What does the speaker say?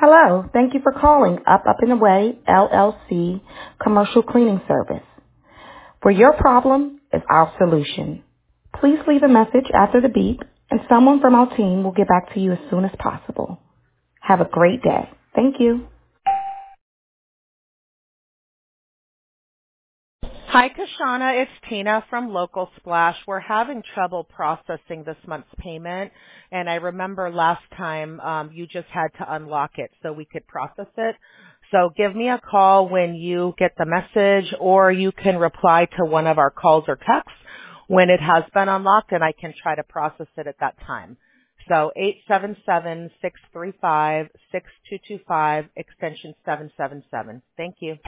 Hello. Thank you for calling Up and Away LLC Commercial Cleaning Service. For your problem is our solution. Please leave a message after the beep, and someone from our team will get back to you as soon as possible. Have a great day. Thank you. Hi, Kashana. It's Tina from Local Splash. We're having trouble processing this month's payment, and I remember last time you just had to unlock it so we could process it. So give me a call when you get the message, or you can reply to one of our calls or texts when it has been unlocked, and I can try to process it at that time. So 877-635-6225, extension 777. Thank you.